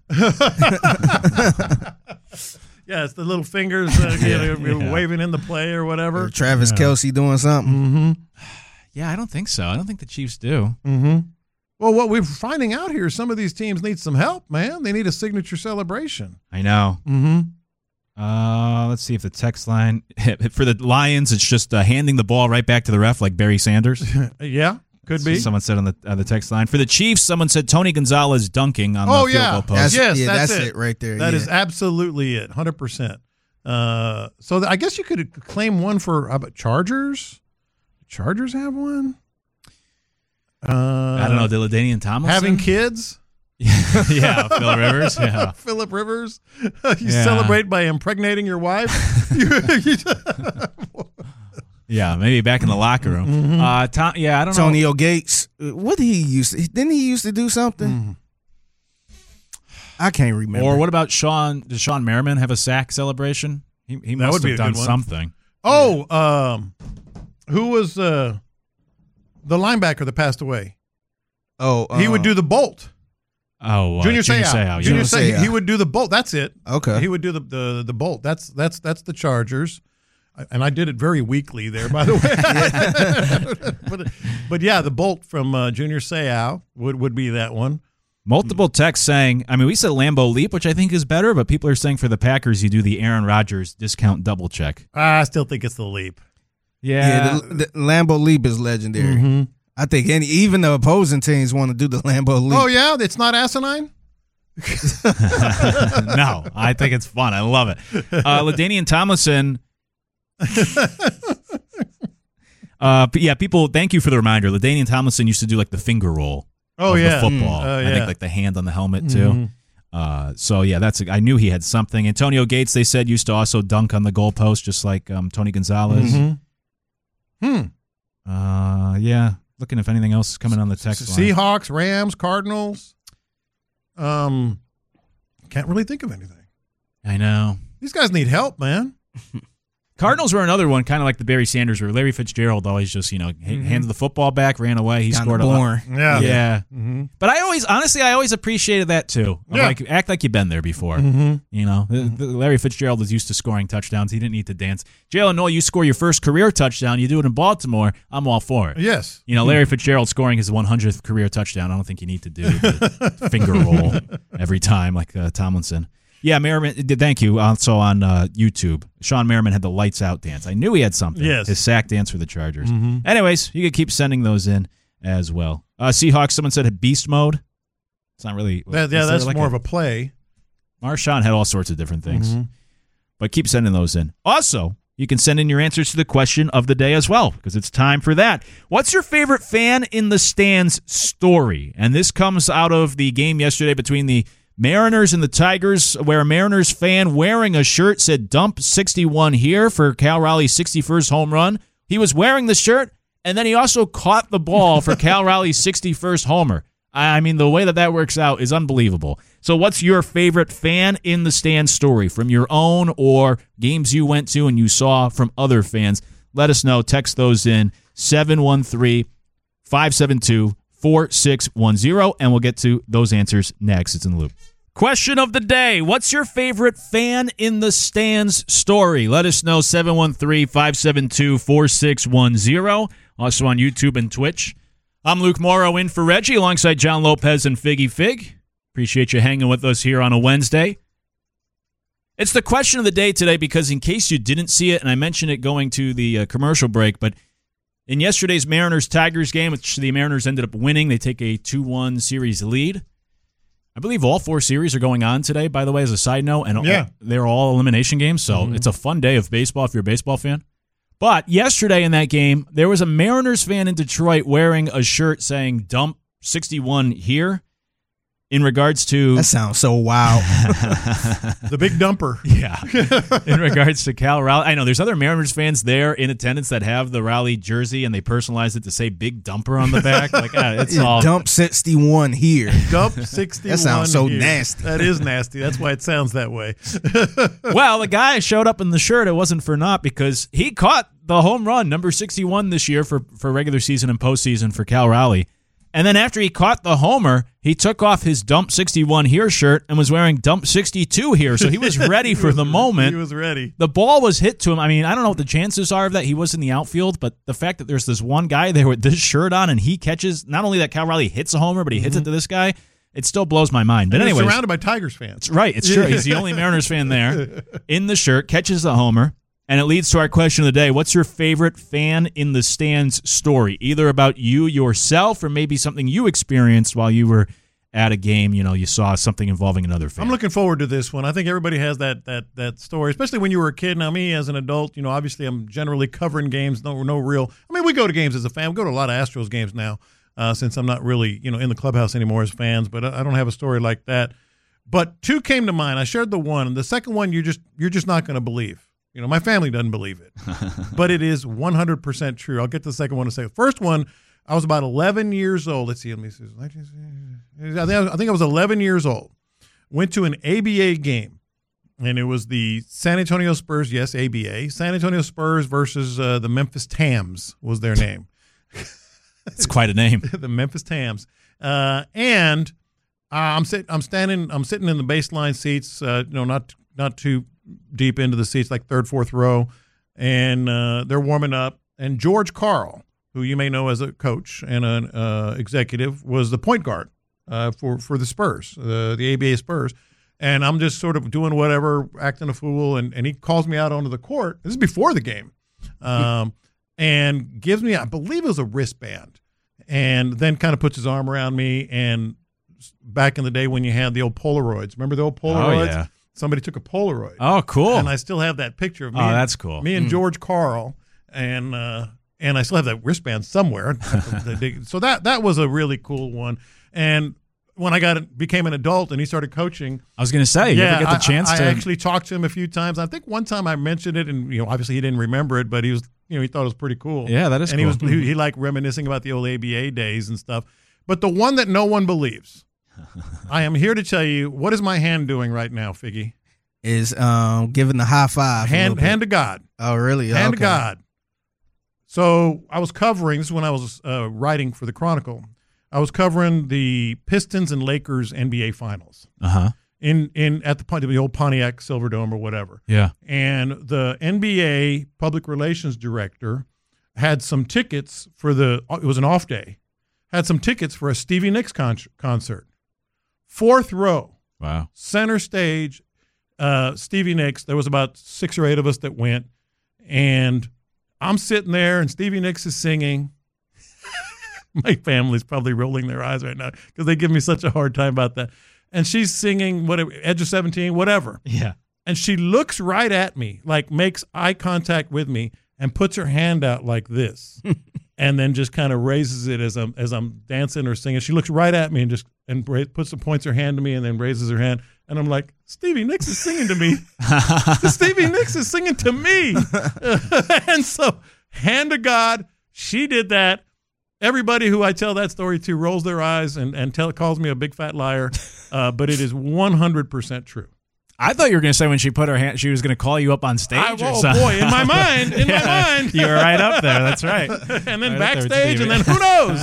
Yeah, it's the little fingers uh, Yeah, you know, yeah. waving in the play or whatever. Or Travis yeah. Kelce doing something. Mm-hmm. Yeah, I don't think so. I don't think the Chiefs do. Mm-hmm. Well, what we're finding out here, some of these teams need some help, man. They need a signature celebration. I know. Mm-hmm. Uh, let's see if the text line for the Lions, it's just uh, handing the ball right back to the ref like Barry Sanders. Yeah, could That's be. what someone said on the on the text line. For the Chiefs, someone said Tony Gonzalez dunking on Oh the field yeah, goal post. That's- yes, yeah, that's, that's it. it right there, That yeah. is absolutely it, one hundred percent. Uh, so th- I guess you could claim one for how about Chargers. Chargers have one. Uh, I don't know, did LaDainian Tomlinson? Having kids. Yeah, Phil Rivers. Yeah, Philip Rivers. you Yeah. celebrate by impregnating your wife. yeah, maybe back in the locker room. Mm-hmm. Uh, Tom, yeah, I don't know. Antonio Gates. Uh, What did he used to? Didn't he used to do something? Mm. I can't remember. Or what about Sean? Does Sean Merriman have a sack celebration? He, he That must would be have a done good one. something. Oh, um, who was uh, the linebacker that passed away? Oh, uh, He would do the bolt. Oh, uh, Junior Junior Seau. Seau, yeah. Junior Junior Seau. Seau. He would do the bolt. That's it. Okay. He would do the the, the bolt. That's that's that's the Chargers. I- And I did it very weakly there, by the way. but, but yeah, the bolt from uh, Junior Seau would, would be that one. Multiple texts saying, I mean, we said Lambeau Leap, which I think is better, but people are saying for the Packers, you do the Aaron Rodgers discount double check. I still think it's the leap. Yeah. Yeah, the, the Lambeau Leap is legendary. Mm-hmm. I think any even the opposing teams want to do the Lambeau Leap. Oh, yeah? It's not asinine? No, I think it's fun. I love it. Uh, LaDainian Tomlinson. uh, but yeah, people, thank you for the reminder. LaDainian Tomlinson used to do like the finger roll. Oh, of yeah. the football. Mm. Oh, I yeah. think like the hand on the helmet too. Mhm. Uh, so yeah, that's I knew he had something. Antonio Gates, they said, used to also dunk on the goalpost, just like um, Tony Gonzalez. Mhm. Hmm. Uh, yeah, looking if anything else is coming on the text line. Seahawks, Rams, Cardinals. Um, can't really think of anything. I know. These guys need help, man. Cardinals were another one, kind of like the Barry Sanders, where Larry Fitzgerald always just, you know, Mhm. handed the football back, ran away. He Kinda scored a lot. boring. Yeah. Yeah. Mhm. But I always, honestly, I always appreciated that too. I'm Yeah. like, act like you've been there before. Mhm. You know, The- the Larry Fitzgerald was used to scoring touchdowns. He didn't need to dance. Jalen Noel, you score your first career touchdown. You do it in Baltimore. I'm all for it. Yes. You know, Larry Fitzgerald scoring his one hundredth career touchdown. I don't think you need to do the finger roll every time like uh, Tomlinson. Yeah, Merriman, did- thank you. Also on uh, YouTube, Sean Merriman had the lights out dance. I knew he had something. Yes. His sack dance for the Chargers. Mhm. Anyways, you could keep sending those in as well. Uh, Seahawks, someone said had beast mode. It's not really. That, yeah, is there that's like more of a play. Marshawn had all sorts of different things. Mhm. But keep sending those in. Also, you can send in your answers to the question of the day as well, because it's time for that. What's your favorite fan in the stands story? And this comes out of the game yesterday between the Mariners and the Tigers, where a Mariners fan wearing a shirt said dump sixty-one here for Cal Raleigh's sixty-first home run. He was wearing the shirt, and then he also caught the ball for Cal Raleigh's sixty-first homer. I mean, the way that that works out is unbelievable. So what's your favorite fan in the stand story from your own or games you went to and you saw from other fans? Let us know. Text those in seven one three, five seven two, four six one zero, and we'll get to those answers next. It's in the loop. Question of the day. What's your favorite fan in the stands story? Let us know, seven one three, five seven two, four six one zero. Also on YouTube and Twitch. I'm Luke Morrow in for Reggie alongside John Lopez and Figgy Fig. Appreciate you hanging with us here on a Wednesday. It's the question of the day today because in case you didn't see it, and I mentioned it going to the uh, commercial break, but in yesterday's Mariners-Tigers game, which the Mariners ended up winning, they take a two one series lead. I believe all four series are going on today, by the way, as a side note, and yeah. all, they're all elimination games, so mm-hmm. it's a fun day of baseball if you're a baseball fan. But yesterday in that game, there was a Mariners fan in Detroit wearing a shirt saying dump sixty-one here in regards to... That sounds so wild. The big dumper. Yeah. In regards to Cal Raleigh. I know there's other Mariners fans there in attendance that have the Raleigh jersey, and they personalized it to say big dumper on the back. Like, ah, it's all... Dump sixty-one here. Dump sixty-one That sounds so here. nasty. That is nasty. That's why it sounds that way. Well, the guy showed up in the shirt. It wasn't for naught because he caught the home run, number sixty-one this year for, for regular season and postseason for Cal Raleigh. And then after he caught the homer, he took off his dump sixty-one here shirt and was wearing dump sixty-two here. So he was ready for was, the moment. He was ready. The ball was hit to him. I mean, I don't know what the chances are of that. He was in the outfield, but the fact that there's this one guy there with this shirt on and he catches, not only that Cal Raleigh hits a homer, but he hits mm-hmm. it to this guy, it still blows my mind. But anyway, anyways, surrounded by Tigers fans. Right, it's true. He's the only Mariners fan there in the shirt, catches the homer. And it leads to our question of the day. What's your favorite fan in the stands story? Either about you yourself or maybe something you experienced while you were at a game. You know, you saw something involving another fan. I'm looking forward to this one. I think everybody has that that that story, especially when you were a kid. Now, me as an adult, you know, obviously I'm generally covering games. No, no real. I mean, we go to games as a fan. We go to a lot of Astros games now uh, since I'm not really, you know, in the clubhouse anymore as fans. But I, I don't have a story like that. But two came to mind. I shared the one, and the second one you're just you're just not going to believe. You know, my family doesn't believe it, but it is one hundred percent true. I'll get to the second one in a second. First one, I was about eleven years old. Let's see. Let me see. I think I was eleven years old. Went to an A B A game, and it was the San Antonio Spurs. Yes, A B A. San Antonio Spurs versus uh, the Memphis Tams was their name. It's quite a name. The Memphis Tams. Uh, and uh, I'm sit, I'm standing. I'm sitting in the baseline seats. Uh, you know, not not too deep into the seats, like third, fourth row, and uh, they're warming up. And George Karl, who you may know as a coach and an uh, executive, was the point guard uh, for for the Spurs, uh, the A B A Spurs. And I'm just sort of doing whatever, acting a fool, and, and he calls me out onto the court. This is before the game, um, and gives me, I believe it was a wristband, and then kind of puts his arm around me. And back in the day when you had the old Polaroids, remember the old Polaroids? Oh, yeah. Somebody took a Polaroid. Oh, cool. And I still have that picture of me. Oh, and, that's cool. Me and mm. George Karl, and uh, and I still have that wristband somewhere. So that that was a really cool one. And when I got became an adult and he started coaching, I was going to say, yeah, you ever get the chance I, to? I actually talked to him a few times. I think one time I mentioned it, and you know, obviously he didn't remember it, but he was, you know, he thought it was pretty cool. Yeah, that is and cool. And he was he, he liked reminiscing about the old A B A days and stuff. But the one that no one believes, I am here to tell you, what is my hand doing right now, Figgy? Is um giving the high five. Hand hand to God. Oh, really? Hand okay. to God. So I was covering, this is when I was uh, writing for the Chronicle. I was covering the Pistons and Lakers N B A Finals. Uh-huh. In in at the point of the old Pontiac Silverdome or whatever. Yeah. And the N B A public relations director had some tickets for the, it was an off day, had some tickets for a Stevie Nicks con- concert. Fourth row. Wow. Center stage. Uh, Stevie Nicks, there was about six or eight of us that went, and I'm sitting there, and Stevie Nicks is singing. My family's probably rolling their eyes right now because they give me such a hard time about that. And she's singing whatever, Edge of seventeen, whatever. Yeah. And she looks right at me, like makes eye contact with me, and puts her hand out like this, and then just kind of raises it as I'm as I'm dancing or singing. She looks right at me and just and puts points her hand to me, and then raises her hand. And I'm like, Stevie Nicks is singing to me. Stevie Nicks is singing to me. And so, hand to God, she did that. Everybody who I tell that story to rolls their eyes and, and tell, calls me a big fat liar. Uh, but it is one hundred percent true. I thought you were going to say when she put her hand, she was going to call you up on stage. I, oh, or something. boy, in my mind, in yeah, my mind. You were right up there. That's right. And then right backstage, and then who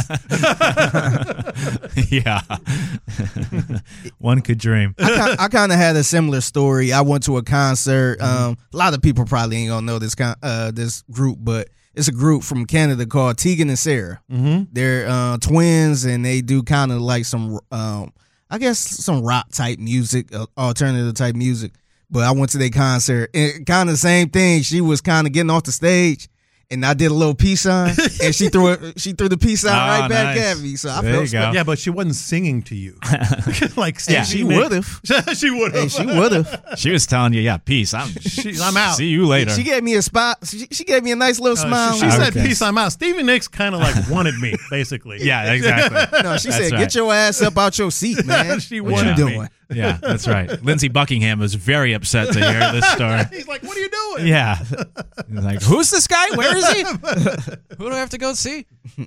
knows? Yeah. One could dream. I, I kind of had a similar story. I went to a concert. Mm-hmm. Um, a lot of people probably ain't going to know this con- uh, this group, but it's a group from Canada called Tegan and Sarah. Mm-hmm. They're uh, twins, and they do kind of like some um, – I guess some rock type music, uh, alternative type music. But I went to their concert, and kind of the same thing. She was kind of getting off the stage, and I did a little peace sign, and she threw it. She threw the peace sign Oh, right back nice. at me. So I There felt you go. Yeah, but she wasn't singing to you. like Yeah, Stevie she Nicks. would have. she would have. Hey, she would have. She was telling you, yeah, peace. I'm, She- I'm out. See you later. She gave me a spot. She, she gave me a nice little Uh, smile. she she said, Okay. "Peace, I'm out." Stevie Nicks kind of like wanted me, basically. Yeah, exactly. No, she That's said, right. "Get your ass up out your seat, man." She what wanted you me. doing? Yeah, that's right. Lindsey Buckingham was very upset to hear this story. He's like, "What are you doing?" Yeah. He's like, who's this guy? Where is he? Who do I have to go see?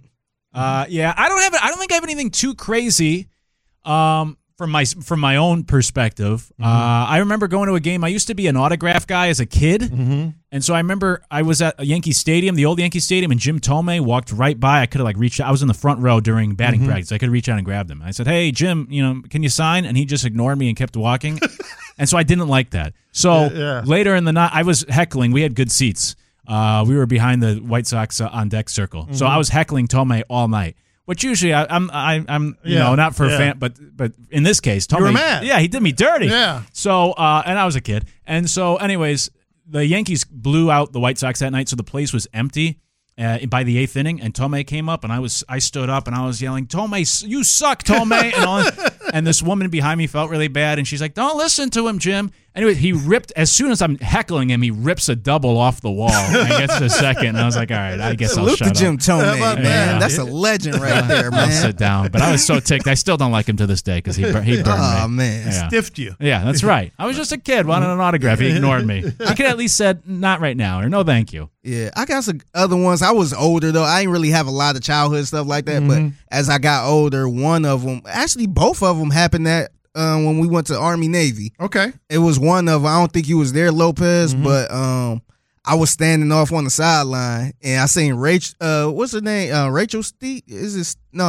Uh, yeah, I don't have. I don't think I have anything too crazy. Um, from my from my own perspective, Mm-hmm. uh, I remember going to a game. I used to be an autograph guy as a kid, Mm-hmm. and so I remember I was at a Yankee Stadium, the old Yankee Stadium, and Jim Tomei walked right by. I could have like reached out. I was in the front row during batting Mm-hmm. practice. I could reach out and grab him. I said, "Hey, Jim, you know, can you sign?" And he just ignored me and kept walking. And so I didn't like that. So Yeah. later in the night, I was heckling. We had good seats. Uh, we were behind the White Sox uh, on deck circle. So Mm-hmm. I was heckling Tomei all night. Which usually I, I'm I, I'm you Yeah, know not for yeah. a fan, but but in this case, Tomei, You were mad. yeah, he did me dirty. Yeah. So uh, and I was a kid, and so anyways, the Yankees blew out the White Sox that night, so the place was empty. Uh, by the eighth inning, and Tomei came up, and I was I stood up and I was yelling, "Tomei, you suck, Tomei!" and all, and this woman behind me felt really bad, and she's like, "Don't listen to him, Jim." Anyway, he ripped as soon as I'm heckling him, he rips a double off the wall and gets to second. And I was like, "All right, I guess I'll Salute shut to Jim up." Tomei, about man. that? That's a legend right there, I'll man. sit down. But I was so ticked. I still don't like him to this day because he bur- he burned Oh me. man. Yeah. Stiffed you. Yeah, that's right. I was just a kid wanting an autograph. He ignored me. He could at least said, "Not right now," or "No, thank you." Yeah, I got some other ones. I was older though. I didn't really have a lot of childhood stuff like that. Mm-hmm. But as I got older, one of them, actually both of them happened at uh, when we went to Army Navy. Okay. It was one of, I don't think you was there, Lopez, Mm-hmm. but um, I was standing off on the sideline and I seen Rachel. Uh, what's her name? Uh, Rachel Steele? Is this no?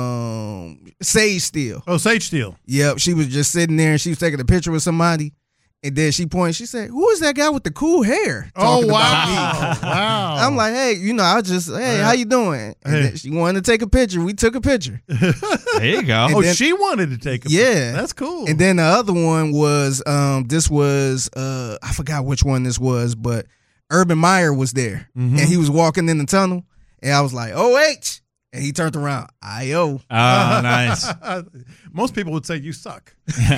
Um, Sage Steele. Oh, Sage Steele. Yep, she was just sitting there and she was taking a picture with somebody. And then she pointed, she said, "Who is that guy with the cool hair?" Oh, talking about wow. me. Wow. I'm like, hey, you know, I just, hey, how you doing? And Hey. then she wanted to take a picture. We took a picture. There you go. And oh, then- she wanted to take a Yeah. picture. That's cool. And then the other one was, um, this was, uh, I forgot which one this was, but Urban Meyer was there. Mm-hmm. And he was walking in the tunnel. And I was like, O H. And he turned around, I O. Oh, nice. Most people would say you suck.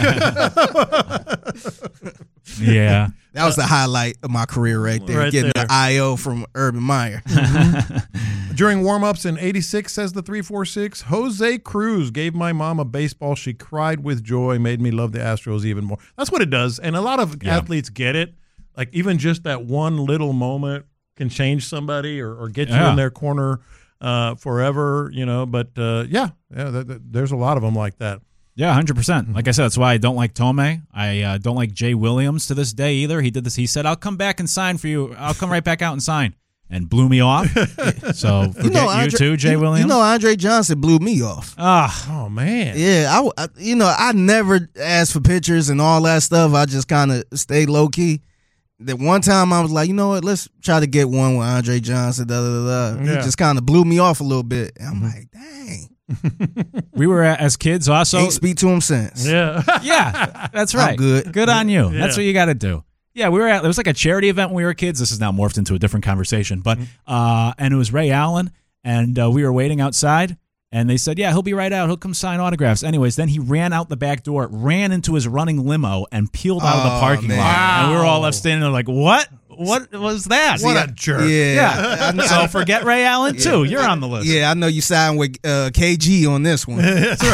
Yeah. That was the highlight of my career right there, Right getting there. the I O from Urban Meyer. During warm-ups in eighty-six, says the three four six, Jose Cruz gave my mom a baseball. She cried with joy, made me love the Astros even more. That's what it does. And a lot of Yeah. athletes get it. Like even just that one little moment can change somebody or, or get you Yeah. in their corner uh, forever, you know. But, uh, yeah, yeah th- th- there's a lot of them like that. Yeah, one hundred percent. Like I said, that's why I don't like Tomei. I uh, don't like Jay Williams to this day either. He did this. He said, "I'll come back and sign for you. I'll come right back out and sign." And blew me off. So forget you, Andre- too, Jay you- Williams. You know, Andre Johnson blew me off. Ah, Oh, man. Yeah, I, w- I- you know, I never asked for pictures and all that stuff. I just kind of stayed low key. That one time I was like, you know what, let's try to get one with Andre Johnson. Da, da, da, da. He Yeah. just kind of blew me off a little bit. And I'm like, dang. we were uh, as kids also. Ain't speak to him since. Yeah. Yeah, that's I'm right. good. Good on you. Yeah. That's what you got to do. Yeah, we were at. It was like a charity event when we were kids. This is now morphed into a different conversation, but uh, and it was Ray Allen, and uh, we were waiting outside, and they said, "Yeah, he'll be right out. He'll come sign autographs." Anyways, then he ran out the back door, ran into his running limo, and peeled out of the Oh, parking man. lot. And we were all Wow. left standing there like, "What? What was that?" What a jerk. Yeah. Yeah. So forget Ray Allen too. You're on the list. Yeah, I know you signed with uh, K G on this one.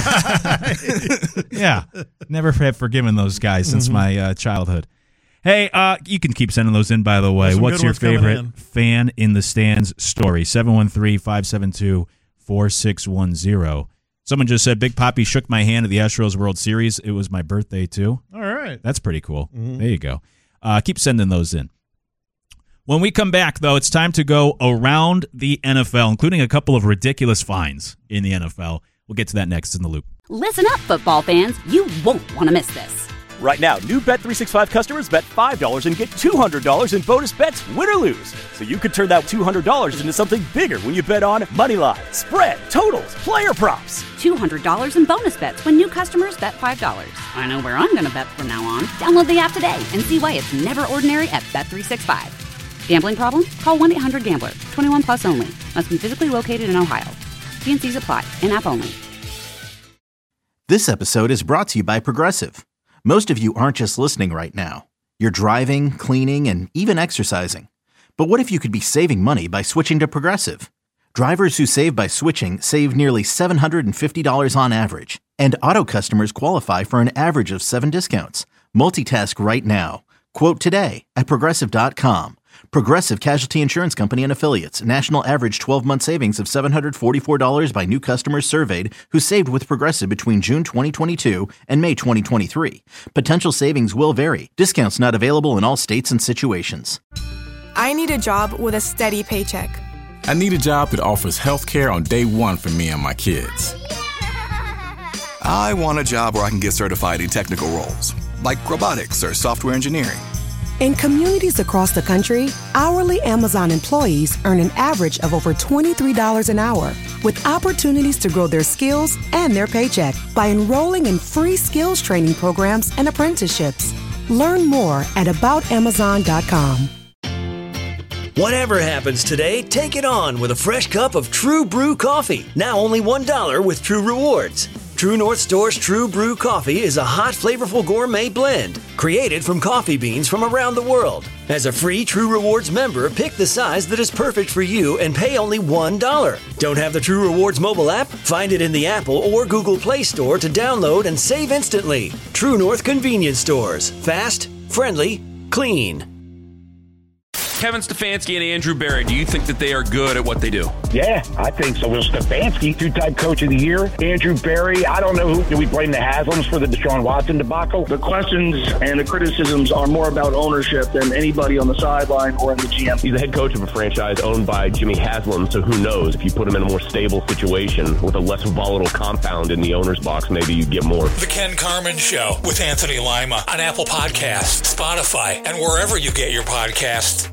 Yeah. Never have forgiven those guys since Mm-hmm. my uh, childhood. Hey, uh, you can keep sending those in, by the way. There's some What's good your ones coming favorite in. fan in the stands story? seven one three, five seven two, four six one zero. Someone just said, Big Papi shook my hand at the Astros World Series. It was my birthday, too. All right. That's pretty cool. Mm-hmm. There you go. Uh, keep sending those in. When we come back, though, it's time to go around the N F L, including a couple of ridiculous fines in the N F L. We'll get to that next in the loop. Listen up, football fans. You won't want to miss this. Right now, new Bet three sixty-five customers bet five dollars and get two hundred dollars in bonus bets, win or lose. So you could turn that two hundred dollars into something bigger when you bet on money line, spread, totals, player props. two hundred dollars in bonus bets when new customers bet five dollars. I know where I'm going to bet from now on. Download the app today and see why it's never ordinary at Bet three sixty-five. Gambling problem? Call one eight hundred gambler. twenty-one plus only. Must be physically located in Ohio. T and C's apply. In-app only. This episode is brought to you by Progressive. Most of you aren't just listening right now. You're driving, cleaning, and even exercising. But what if you could be saving money by switching to Progressive? Drivers who save by switching save nearly seven hundred fifty dollars on average. And auto customers qualify for an average of seven discounts. Multitask right now. Quote today at Progressive dot com. Progressive Casualty Insurance Company and Affiliates. National average twelve-month savings of seven hundred forty-four dollars by new customers surveyed who saved with Progressive between June twenty twenty-two and May twenty twenty-three. Potential savings will vary. Discounts not available in all states and situations. I need a job with a steady paycheck. I need a job that offers health care on day one for me and my kids. I want a job where I can get certified in technical roles, like robotics or software engineering. In communities across the country, hourly Amazon employees earn an average of over twenty-three dollars an hour, with opportunities to grow their skills and their paycheck by enrolling in free skills training programs and apprenticeships. Learn more at about amazon dot com. Whatever happens today, take it on with a fresh cup of True Brew coffee. Now only one dollar with True Rewards. True North Store's True Brew Coffee is a hot, flavorful gourmet blend created from coffee beans from around the world. As a free True Rewards member, pick the size that is perfect for you and pay only one dollar. Don't have the True Rewards mobile app? Find it in the Apple or Google Play Store to download and save instantly. True North Convenience Stores. Fast, friendly, clean. Kevin Stefanski and Andrew Berry, do you think that they are good at what they do? Yeah, I think so. Will Stefanski, two-time coach of the year. Andrew Berry, I don't know who. Do we blame the Haslams for the Deshaun Watson debacle? The questions and the criticisms are more about ownership than anybody on the sideline or in the G M. He's the head coach of a franchise owned by Jimmy Haslam, so who knows? If you put him in a more stable situation with a less volatile compound in the owner's box, maybe you get more. The Ken Carman Show with Anthony Lima on Apple Podcasts, Spotify, and wherever you get your podcasts.